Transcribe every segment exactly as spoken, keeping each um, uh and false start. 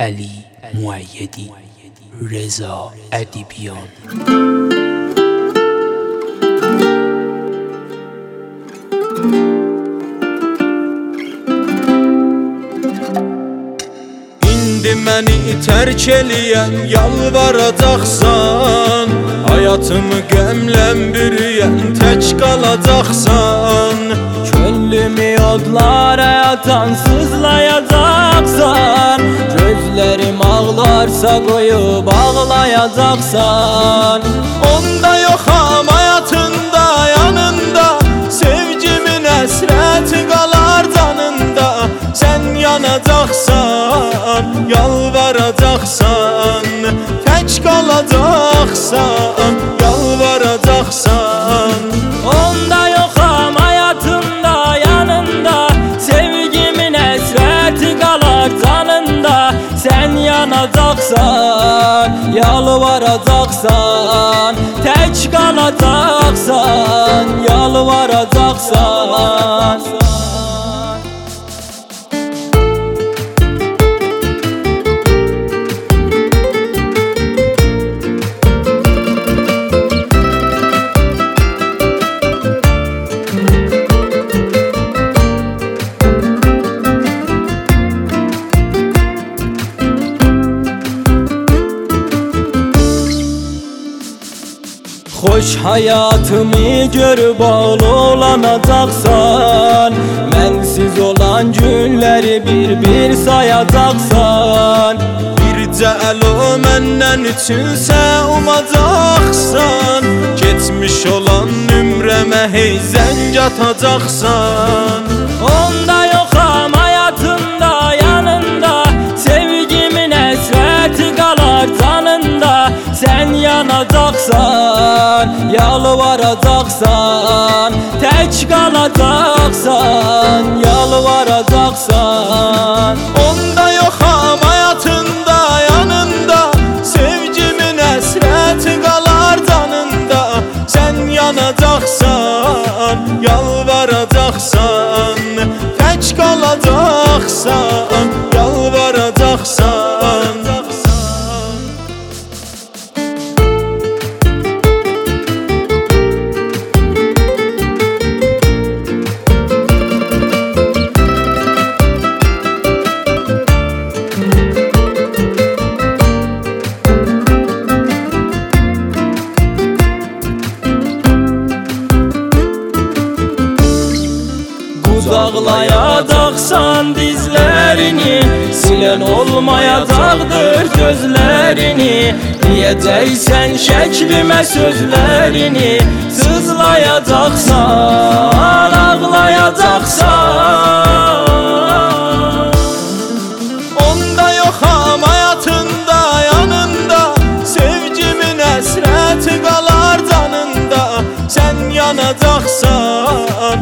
علی مؤیدی، رضا ادیبیان. İndi məni tərk eləyən yalvaracaqsan, hayatımı qəmlən bürüyən tək qalacaqsan. Könlümü odlara atan sızlayacaqsan, gözlərim ağlarsa qoyub ağlayacaqsan. Onda yoxam hayatında, yanında, sevgimin əsrəti qalar canında. Sən yanacaqsan, yalvaracaqsan, tək qalacaqsan, yalvaracaqsan. Onda yoxam hayatımda, yanında, sevgimin əsrəti qalar canında. Sən yanacaqsan, yalvaracaqsan, tək qalacaqsan, yalvaracaqsan. Xoş hayatımı görüb ağlanacaqsan, mənsiz olan günləri bir-bir sayacaqsan. Bircə əlo məndən üçünsə umacaqsan, keçmiş olan nümrəmə hey zəng atacaqsan. Onda yoxam hayatımda, yanında, sevgimin əsrəti qalar canında. Sən yanacaqsan, yalvaracaqsan, tək qalacaqsan, yalvaracaqsan. Onda yoxam hayatında, yanında, sevgimin əsrəti qalar canında. Sən yanacaqsan, yalvaracaqsan, tək qalacaqsan, yalvaracaqsan. Qucaqlayacaqsan dizlərini, silən olmayacaqdır gözlərini. Deyəcəksən şəklimə sözlərini, sızlayacaqsan, ağlayacaqsan. Onda yoxam hayatında, yanında, sevgimin əsrəti qalar canında. Sən yanacaqsan,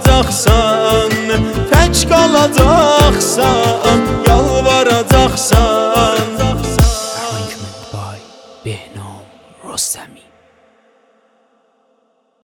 yalvaracaqsan, tək qalacaqsan, yalvaracaqsan.